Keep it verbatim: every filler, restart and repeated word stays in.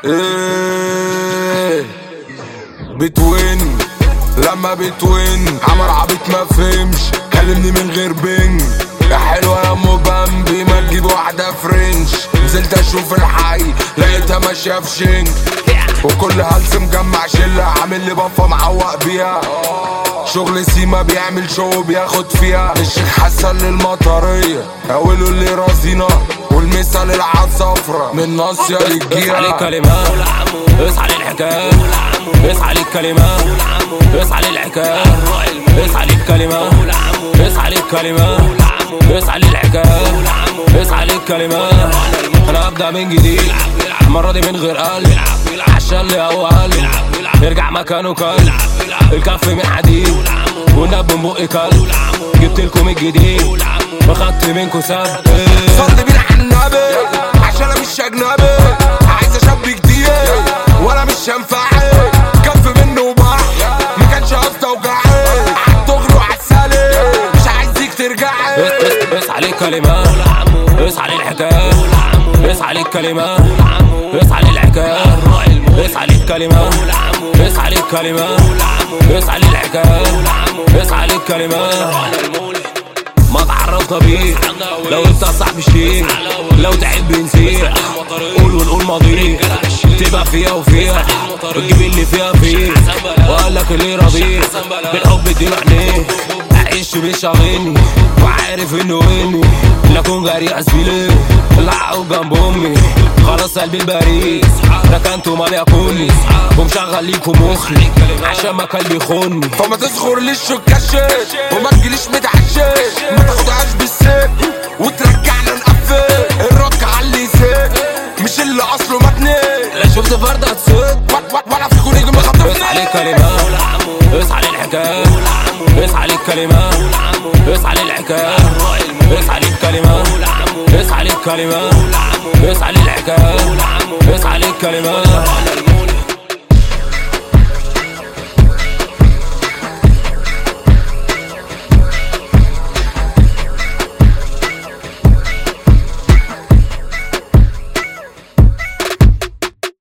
ايه بتوين لما بتوين عمر عبيط ما فهمش كلمني من غير بنج يا حلوة يا ام بامبي ما تجيب واحدة فرنش. نزلت اشوف الحي لقيتها ماشية في شنك وكل هلس مجمع شلة عامل لي بفة معوق بيها. شغل سيما بيعمل شو بياخد فيها. الشيخ حسن للمطرية اولو اللي رازينا والمثال العصفرة من ناصية للجيرة. اصحى للكلمات اصحى للحكاية اصحى للكلمات اصحى للحكاية اصحى للكلمات اصحى للكلمات اصحى للحكاية اصحى للكلمات. انا ابدأ من جديد المرة دي من غير قلب عشان اللي هو قلب يرجع مكانه كلب. الكف من حديد والنب من بقي كلب. جبتلكم الجديد وخدت منكم سب. صلي بينا على النبي عشان انا مش اجنبي. عايز اشاب جديد وانا مش هنفعي. كف منه وبح ما كانش قصدي اوجعي. عالدغري وعالسالي مش عايزك ترجعي. اصحى للكلمات اصحى للحكاية اصحى للكلمات اصحى للحكاية اصحى للكلمات اصحى للكلمات اصحى للحكاية اصحى للكلمات. ما تعرفنا بيه لو انت صاحب شيء لو تحب نسيح قول ونقول ماضي تبقى فيها وفيها وتجيب اللي فيها فيه وقالك اللي راضيه بالحب اديله عينيه. اعيش مش اغني وعارف انه اني لكون جريء زميلي اللي عقو جنب امي. خلاص قلبي البريء ركنته ما بياكلني ومشغل ليكم مخي عشان ما كلبي يخوني. فما تسخرليش وتكشش وما تجيليش متعشش. ما تاخدهاش بالسيف وترجعنا نقفل الرك على اللي يسيب مش اللي اصله مبني. لا شفت فرد هتصد ولا فيكوا نجم خطفني. اصحى للكلمات اصحى للحكاية اصحى للكلمات اصحى للحكاية اصحى للكلمات اصحى للكلمات اصحى للحكاية اصحى للكلمات.